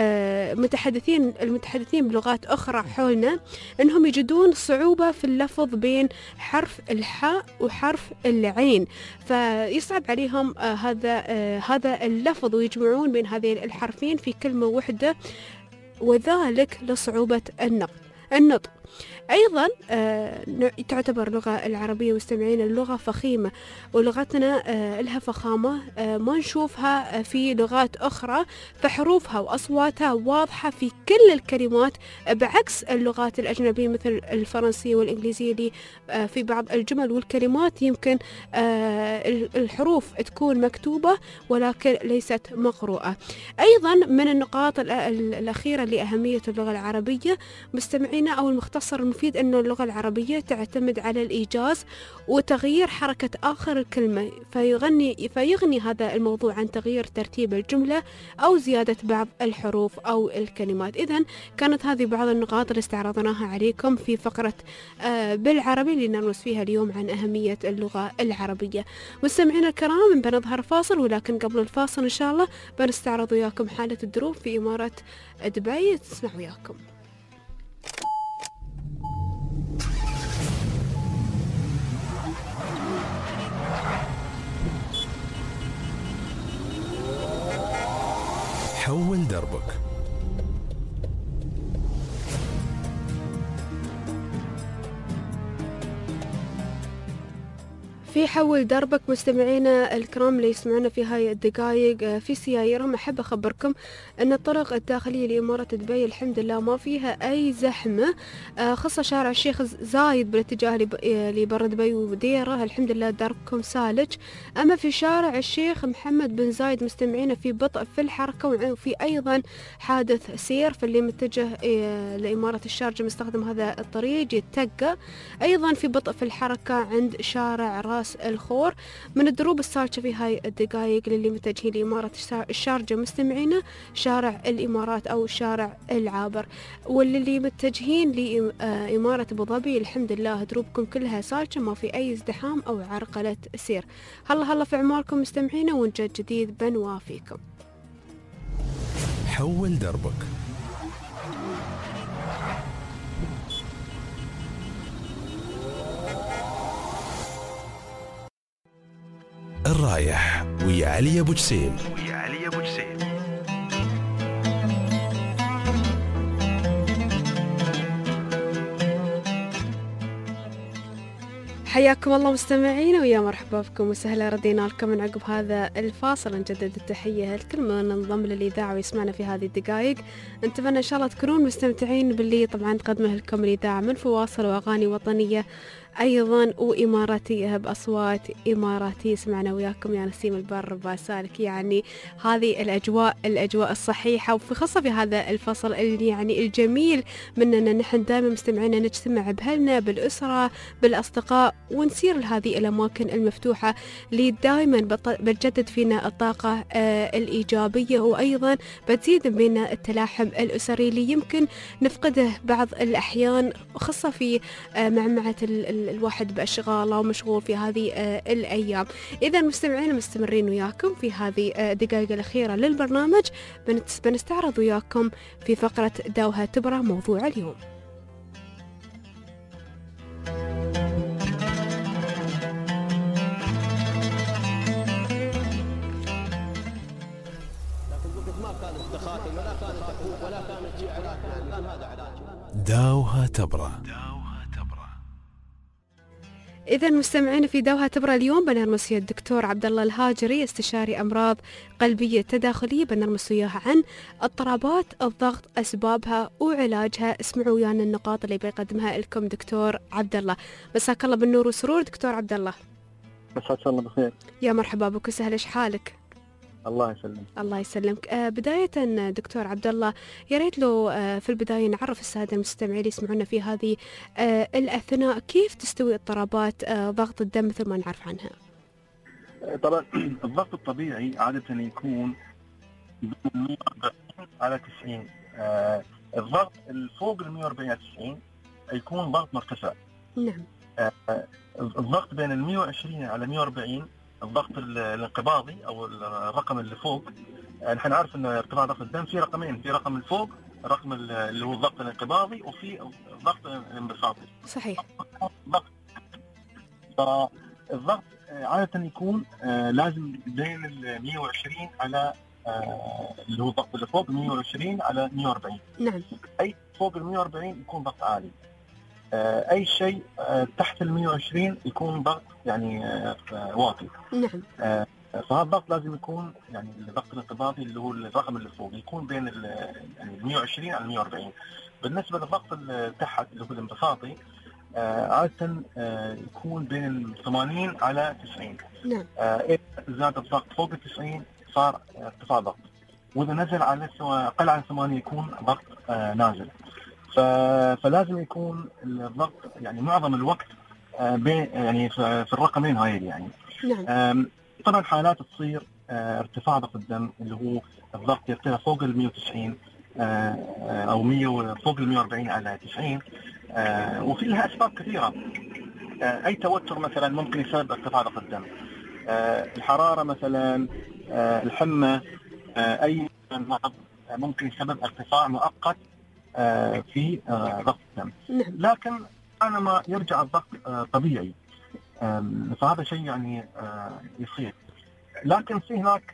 المتحدثين بلغات أخرى حولنا أنهم يجدون صعوبة في اللفظ بين حرف الحاء وحرف العين، فيصعب عليهم هذا اللفظ، ويجمعون بين هذين الحرفين في كلمة واحدة، وذلك لصعوبة النطق. أيضا تعتبر اللغة العربية مستمعين اللغة فخيمة، ولغتنا لها فخامة ما نشوفها في لغات أخرى، فحروفها وأصواتها واضحة في كل الكلمات، بعكس اللغات الأجنبية مثل الفرنسية والإنجليزية اللي في بعض الجمل والكلمات يمكن الحروف تكون مكتوبة ولكن ليست مقروءة. أيضا من النقاط الأخيرة لأهمية اللغة العربية مستمعينا أو المختصر المفيد أن اللغة العربية تعتمد على الإيجاز وتغيير حركة آخر الكلمة، فيغني هذا الموضوع عن تغيير ترتيب الجملة أو زيادة بعض الحروف أو الكلمات. إذن كانت هذه بعض النقاط اللي استعرضناها عليكم في فقرة بالعربي اللي نرمس فيها اليوم عن أهمية اللغة العربية. مستمعينا الكرام بنظهر فاصل، ولكن قبل الفاصل إن شاء الله بنستعرض وياكم حالة الدروب في إمارة دبي. تسمع وياكم. حول دربك. في حول دربك مستمعينا الكرام اللي يسمعونا في هاي الدقائق في سيايرهم، أحب أخبركم أن الطرق الداخلية لإمارة دبي الحمد لله ما فيها أي زحمة، خاصة شارع الشيخ زايد بالاتجاه لبر دبي وديرة الحمد لله دربكم سالج. أما في شارع الشيخ محمد بن زايد مستمعينا في بطء في الحركة، وفي أيضا حادث سير، فاللي متجه لإمارة الشارجة مستخدم هذا الطريق يتقى. أيضا في بطء في الحركة عند شارع راس راس الخور. من الدروب السالكة في هاي الدقائق للي متجهين لإمارة الشارجة مستمعينا شارع الإمارات أو شارع العابر، واللي متجهين لإمارة أبو ظبي الحمد لله دروبكم كلها سالكة، ما في أي ازدحام أو عرقلة سير. هلا في أعمالكم مستمعينا، ونجد جديد بنوافيكم. حول دربك. الرايح ويا علي أبو جسيم. حياكم الله مستمعين، ويا مرحبا بكم وسهلا. ردينا لكم من عقب هذا الفاصل، نجدد التحية لكل من انضم للإذاعة ويسمعنا في هذه الدقائق. نتمنى إن شاء الله تكونون مستمتعين باللي طبعا تقدمه لكم الإذاعة من فواصل وأغاني وطنية أيضا وإماراتية بأصوات إماراتية. سمعنا وياكم يا نسيم البر باسالك، يعني هذه الأجواء الصحيحة، وفي خاصة في هذا الفصل يعني الجميل مننا نحن دائما مستمعين نجتمع بأهلنا بالأسرة بالأصدقاء ونسير لهذه الأماكن المفتوحة اللي دائما بتجدد فينا الطاقة الإيجابية، وأيضا بتزيد بينا التلاحم الأسري اللي يمكن نفقده بعض الأحيان، خاصة في معمعة الواحد بأشغاله ومشغول في هذه الأيام. إذا مستمعين مستمرين وياكم في هذه الدقائق الأخيرة للبرنامج، بنستعرض وياكم في فقرة داوها تبرة موضوع اليوم. داوها تبرة. إذا مستمعين في داوها تبرة اليوم بنرمس ويا الدكتور عبد الله الهاجري، استشاري أمراض قلبية تداخلية، بنرمس وياه عن اضطرابات الضغط، أسبابها وعلاجها. اسمعوا ويانا النقاط اللي بيقدمها لكم دكتور عبد الله. مساك الله بالنور والسرور دكتور عبد الله. مساك الله بخير. يا مرحبا بك وسهلا، ايش حالك؟ الله يسلمك. الله يسلمك. بداية دكتور عبد الله، يا ريت لو في البداية نعرف السادة المستمعين اللي يسمعونا في هذه الأثناء كيف تستوي اضطرابات ضغط الدم مثل ما نعرف عنها. طبعا الضغط الطبيعي عادة يكون من 140 على 90. الضغط فوق ال 140 على 90 يكون ضغط مرتفع. نعم. الضغط بين ال 120 على 140 الضغط الانقباضي او الرقم اللي فوق. نحن نعرف ان ارتفاع ضغط الدم في رقمين، في رقم الفوق الرقم اللي هو الضغط الانقباضي، وفي الضغط الانبساطي. صحيح. الضغط عادة يكون لازم بين ال 120 على اللي هو الضغط اللي فوق 120 على 140. نعم. اي فوق ال 140 يكون ضغط عالي. اي شيء تحت ال 120 يكون ضغط يعني واطي. نعم. فهذا الضغط لازم يكون يعني الضغط الانقباضي اللي هو الرقم اللي فوق يكون بين يعني 120 على 140. بالنسبه للضغط اللي تحت اللي هو الانبساطي عادة يكون بين 80 على 90. نعم. إذا زاد الضغط فوق ال 90 صار ارتفاع ضغط، وإذا نزل على أقل عن 8 يكون ضغط نازل. فلازم يكون الضغط يعني معظم الوقت يعني في الرقمين هاي يعني. نعم. طبعا حالات تصير ارتفاع ضغط الدم اللي هو الضغط يرتفع فوق ال 190 أو 100 فوق ال 140 على 90. وفي لها أسباب كثيرة. أي توتر مثلا ممكن يسبب ارتفاع ضغط الدم، الحرارة مثلا، الحمى، أي مرض ممكن يسبب ارتفاع مؤقت في ضغط الدم. لكن أنا ما يرجع الضغط طبيعي، فهذا شيء يعني يصير. لكن في هناك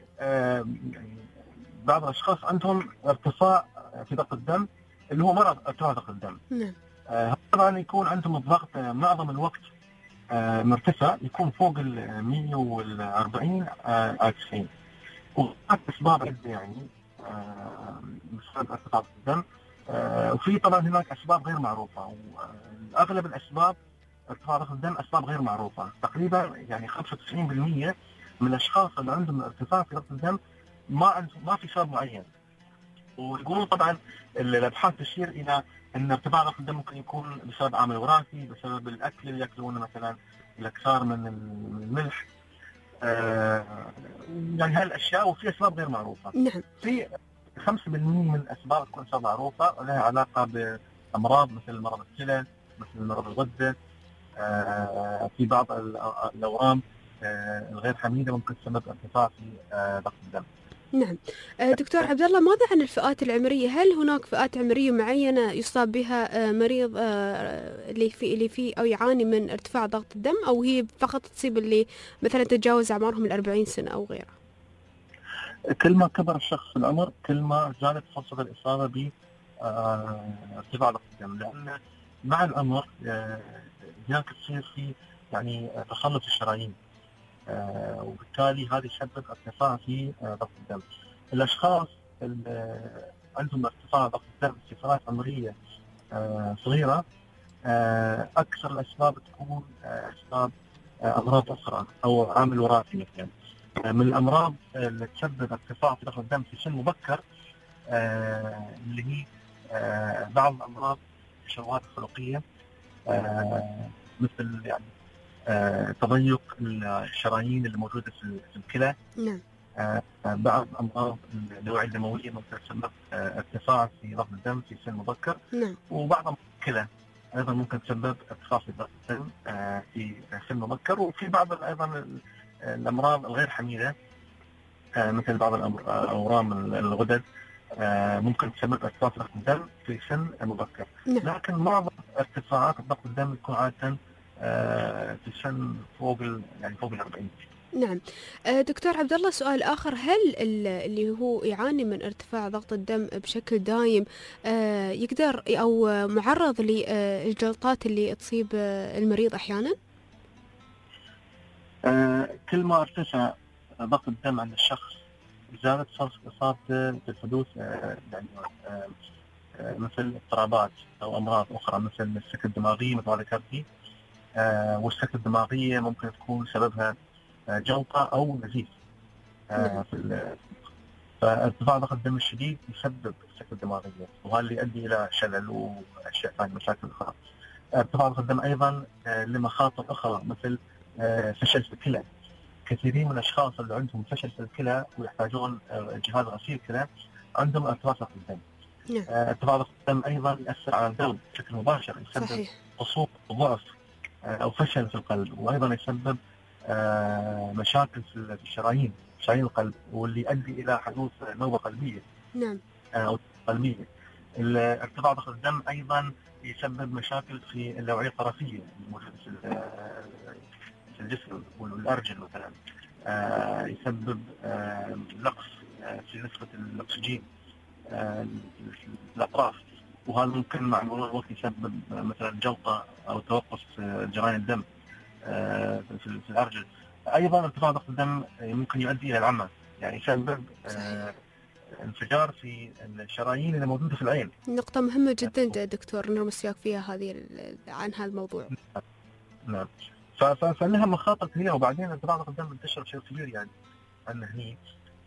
بعض الأشخاص عندهم ارتفاع في ضغط الدم اللي هو مرض ارتفاع ضغط الدم. طبعا يكون عندهم الضغط معظم الوقت مرتفع، يكون فوق ال 140 على 90. وهناك أسباب عدة يعني بسبب ارتفاع ضغط الدم. وفي طبعا هناك أسباب غير معروفة، وأغلب الأسباب ارتفاع ضغط الدم أسباب غير معروفة. تقريبا يعني 95% من الأشخاص اللي عندهم ارتفاع في ضغط الدم ما في سبب معين. ويقولون طبعا الأبحاث تشير إلى أن ارتفاع ضغط الدم ممكن يكون بسبب عامل وراثي، بسبب الأكل اللي يأكلونه مثلا، الاكثار من الملح، يعني هالاشياء، وفي اسباب غير معروفه. نعم. في 5% من الاسباب تكون اسباب معروفه لها علاقه بامراض مثل مرض الكلى، مثل مرض الغده. في بعض الاورام الغير حميده ممكن تسبب ارتفاع في ضغط الدم. نعم. دكتور عبد الله، ماذا عن الفئات العمريه؟ هل هناك فئات عمريه معينه يصاب بها مريض اللي فيه او يعاني من ارتفاع ضغط الدم، او هي فقط تصيب اللي مثلا تتجاوز اعمارهم 40 سنه او غيره؟ كل ما كبر الشخص في العمر كل ما زادت فرصه الاصابه ب ارتفاع ضغط الدم، لان مع العمر هناك تصير في يعني تخلط الشرايين، وبالتالي هذا يسبب ارتفاع في ضغط الدم. الاشخاص اللي عندهم ارتفاع ضغط الدم في فئات عمريه صغيره، اكثر الاسباب تكون اسباب امراض اخرى او عامل وراثي. مثلا من الامراض اللي تسبب ارتفاع في ضغط الدم في سن مبكر اللي هي بعض الامراض التشوهات الخلقيه، مثل يعني تضيق الشرايين اللي موجوده في الكلى. نعم. بعض امراض الاوعيه الدمويه ممكن تسبب ارتفاع في ضغط الدم في سن مبكر. نعم. وبعض امراض الكلى ايضا ممكن تسبب ارتفاع في ضغط الدم في سن مبكر. وفي بعض ايضا الامراض الغير حميده مثل بعض الاورام الغدد ممكن تسبب ارتفاع في ضغط الدم في سن مبكر. نعم. لكن معظم ارتفاعات ضغط الدم تكون عاده في سن فوق يعني فوق 40. نعم. دكتور عبد الله، سؤال آخر، هل اللي هو يعاني من ارتفاع ضغط الدم بشكل دايم يقدر أو معرض للجلطات اللي تصيب المريض أحيانا؟ كل ما ارتفع ضغط الدم عند الشخص زادت فرصة إصابته بالحدوث يعني مثل اضطرابات أو أمراض أخرى مثل السكتة الدماغية مثل ما ذكرتي. والسكتة الدماغية ممكن تكون سببها جلطة أو نزيف. فارتفاع ضغط الدم الشديد يسبب السكتة الدماغية، وهذا اللي يؤدي إلى شلل وأشياء ثانية مشاكل أخرى. ارتفاع ضغط الدم أيضا لمخاطر أخرى مثل فشل في الكلى. كثيرين من الأشخاص اللي عندهم فشل في الكلى ويحتاجون جهاز غسيل كلى عندهم ارتفاع ضغط الدم. ارتفاع ضغط الدم أيضا يأثر على القلب بشكل مباشر، يسبب خصوص وضعف أو فشل في القلب، وأيضا يسبب مشاكل في شرايين القلب، واللي يؤدي إلى حدوث نوبة قلبية. نعم. أو قلبية. ارتفاع ضغط الدم أيضا يسبب مشاكل في الأوعية الطرفية الموجودة في الجسم والأرجل مثلا. يسبب نقص في نسبة الأكسجين في الأطراف، وهذا ممكن مع مرور الوقت يسبب مثلا جلطة أو توقف جريان الدم في الأرجل. أيضا ارتفاع ضغط الدم ممكن يؤدي إلى العمى، يعني يسبب انفجار في الشرايين اللي موجودة في العين. نقطة مهمة جدا دكتور نرمس وياك فيها عن هذا الموضوع. نعم. فلها مخاطر كثيرة. وبعدين ارتفاع ضغط الدم انتشر بشكل كبير، يعني أنه هي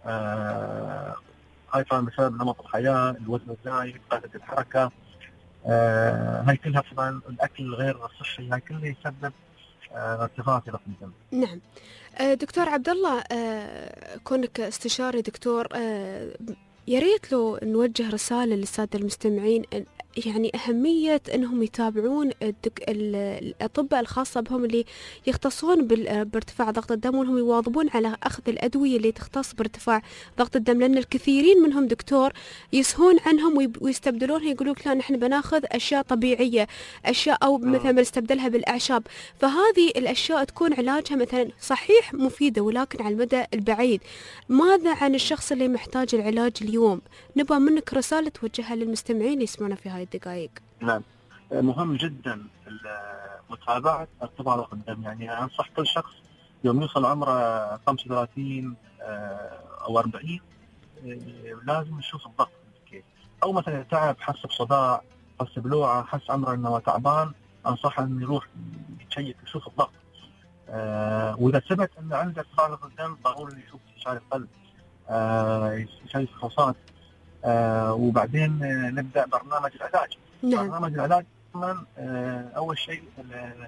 هاي طبعا بسبب نمط الحياة، الوزن الزايد، قلة الحركة، هاي كلها طبعا الأكل الغير صحي، هاي كلها يسبب ارتفاع في ضغط الدم. نعم. دكتور عبد الله، كونك استشاري دكتور، يا ريت لو نوجه رسالة للسادة المستمعين يعني أهمية أنهم يتابعون الأطباء الخاصة بهم اللي يختصون بارتفاع ضغط الدم، وأنهم يواظبون على أخذ الأدوية اللي تختص بارتفاع ضغط الدم، لأن الكثيرين منهم دكتور يسهون عنهم ويستبدلونها، يقولون لا نحن بناخذ أشياء طبيعية، أشياء أو مثلا بنستبدلها بالأعشاب. فهذه الأشياء تكون علاجها مثلا صحيح مفيدة، ولكن على المدى البعيد. ماذا عن الشخص اللي محتاج العلاج اليوم؟ نبغى منك رسالة توجهها للمستمعين اللي يسمعنا في هاي الدقائق. نعم، مهم جدا متابعة ارتفاع ضغط الدم. يعني أنصح كل شخص يوم يوصل عمره 35 أو 40 لازم يشوف الضغط كيف، أو مثلا تعب، حس بصداع، حس بلوعة، حس عمره أنه تعبان، أنصح أن يروح يشيك يشوف الضغط. وإذا ثبت أن عنده ارتفاع ضغط الدم ضروري يشوف استشاري القلب، يشوف فحوصات، وبعدين نبدأ برنامج العلاج. نعم. برنامج العلاج كمان أول شيء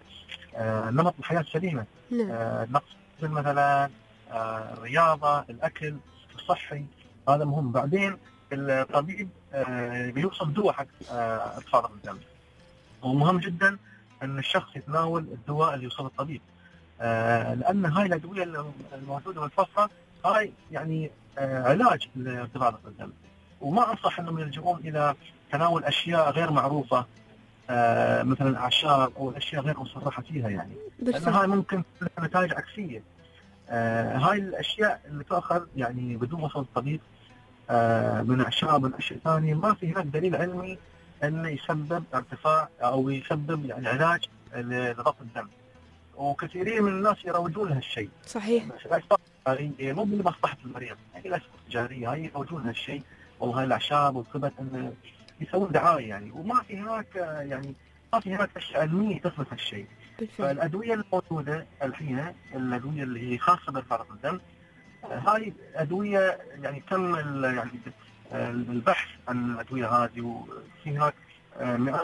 نمط الحياه السليمه، نقص مثلا، الرياضه، الاكل الصحي، هذا مهم. بعدين الطبيب بيوصف دواء حق ارتفاع ضغط الدم، ومهم جدا ان الشخص يتناول الدواء اللي يوصفه الطبيب، لان هاي الادويه الموجوده بالفصفه هاي يعني علاج لارتفاع ضغط الدم، وما انصح انهم يلجؤون الى تناول اشياء غير معروفه مثلا اعشاب او اشياء غير مصرحه فيها، يعني لان هاي ممكن لها نتائج عكسيه. هاي الاشياء اللي تاخذ يعني بدون وصف الطبيب من اعشاب من اشياء ثانيه، ما في هناك دليل علمي انه يسبب ارتفاع او يسبب يعني علاج لضغط الدم، وكثيرين من الناس يروجون لهالشيء. صحيح. مو بمصلحه المريض، يعني الاسباب التجاريه هاي يروجون لهالشيء، والله هاي الاعشاب وثبت انه يسوون دعايه يعني، وما في هناك يعني ما في هناك اشياء علميه تثبت هالشيء. فالادويه الموجوده الحين، الادويه اللي هي خاصه بارتفاع الدم، هاي ادويه يعني تم يعني البحث عن الادويه هذه، وفي هناك مئات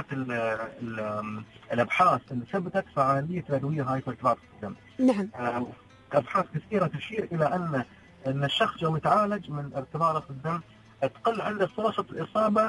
الابحاث اللي ثبتت فعاليه الادويه هاي في ارتفاع الدم. نعم. ابحاث كثيره تشير الى ان الشخص يوم يتعالج من ارتفاع ضغط الدم تقل عنده فرصه الاصابه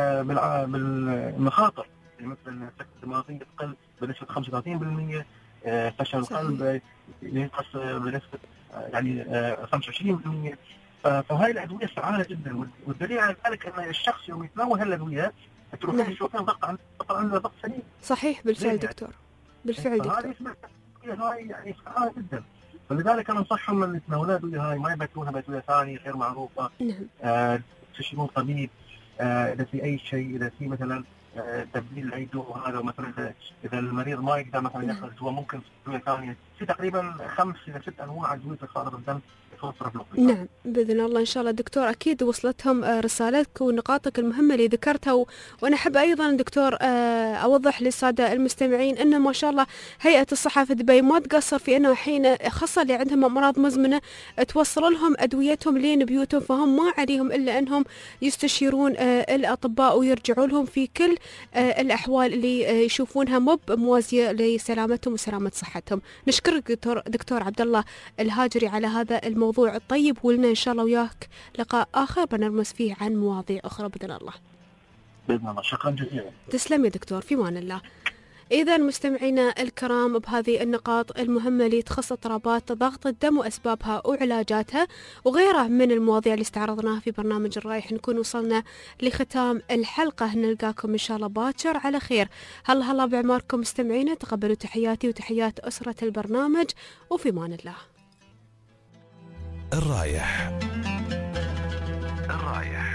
بالمخاطر، يعني مثلا السكتة الدماغية تقل بنسبة 35%، فشل القلب ينقص بنسبة يعني 25%. فهاي الأدوية فعالة جدا، والدليل على ذلك أن الشخص يوم يتناول هالأدوية تروح يشوفين عنده ضغط سليم. صحيح بالفعل دكتور، بالفعل دكتور. هاي يعني فعالة جدا، فلذلك أنا أنصحهم أن يتناولوا الأدوية هاي، ما يبدلونها بأدوية ثانية غير معروفة. نعم. تستشيرون طبيب إذا في أي شيء، إذا في مثلا تبديل أي دواء، هذا مثلا إذا المريض ما يقدر مثلا ياخذ دواء ممكن دواء ثانية، في تقريبا 5 إلى 6 أنواع أدوية ارتفاع الدم توفر في نعم بإذن الله إن شاء الله دكتور. أكيد وصلتهم رسالتك ونقاطك المهمة اللي ذكرتها، وأنا أحب أيضا دكتور أوضح للسادة المستمعين أن ما شاء الله هيئة الصحة في دبي ما تقصر في أنه حين خاصة اللي عندهم أمراض مزمنة توصل لهم أدويتهم لين بيوتهم، فهم ما عليهم إلا أنهم يستشيرون الأطباء ويرجعوا لهم في كل الأحوال اللي يشوفونها مو موازية لسلامتهم وسلامة صحتهم. نشكرك دكتور عبد الله الهاجري على هذا الموضوع الطيب، ولنا إن شاء الله وياك لقاء آخر بنرمز فيه عن مواضيع أخرى بإذن الله. بإذن الله. شكرا جزيلا. تسلم يا دكتور، في مان الله. إذا مستمعينا الكرام بهذه النقاط المهمة اللي تخص اضطرابات ضغط الدم وأسبابها وعلاجاتها وغيرها من المواضيع اللي استعرضناها في برنامج الرايح، نكون وصلنا لختام الحلقة. نلقاكم إن شاء الله باكر على خير. هلا بعماركم مستمعينا، تقبلوا تحياتي وتحيات أسرة البرنامج، وفي مان الله. الرايح.